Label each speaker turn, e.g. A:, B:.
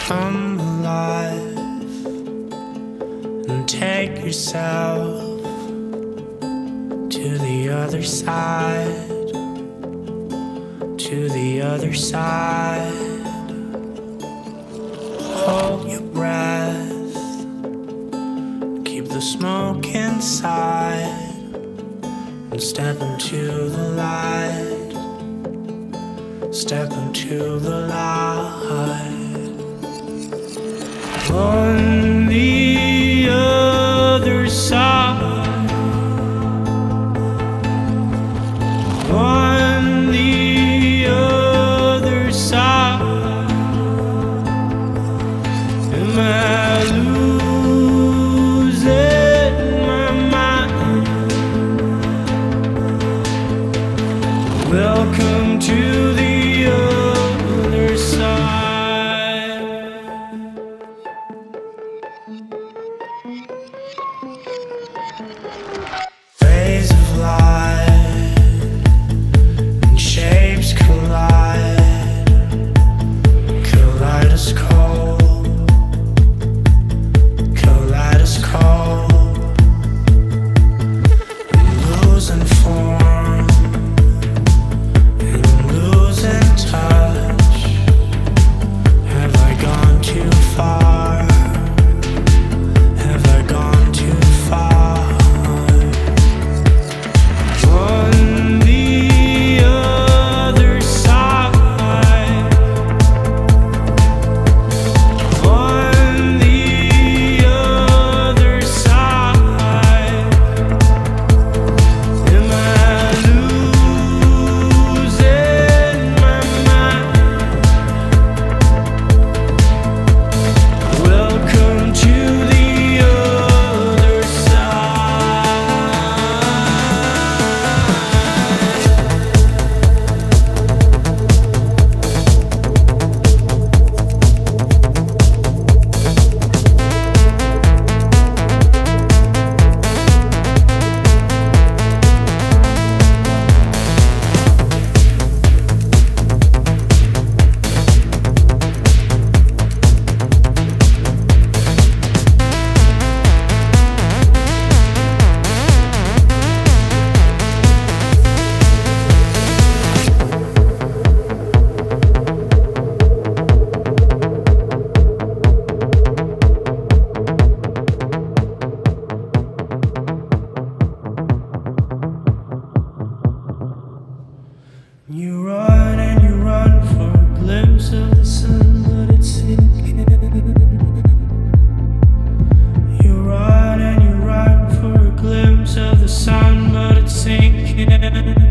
A: Come alive and take yourself to the other side, to the other side. Hold your breath, keep the smoke inside, and step into the light, step into the light. On the other side, on the other side, am I losing my mind? Welcome to the other side. Rays of light and shapes collide, kaleidoscope, kaleidoscope. I'm losing form and I'm losing touch. Have I gone too far? Have I gone too far? On the other side, on the other side, am I losing my mind? Welcome to the other You run and you run for a glimpse of the sun, but it's sinking. You run and you run for a glimpse of the sun, but it's sinking.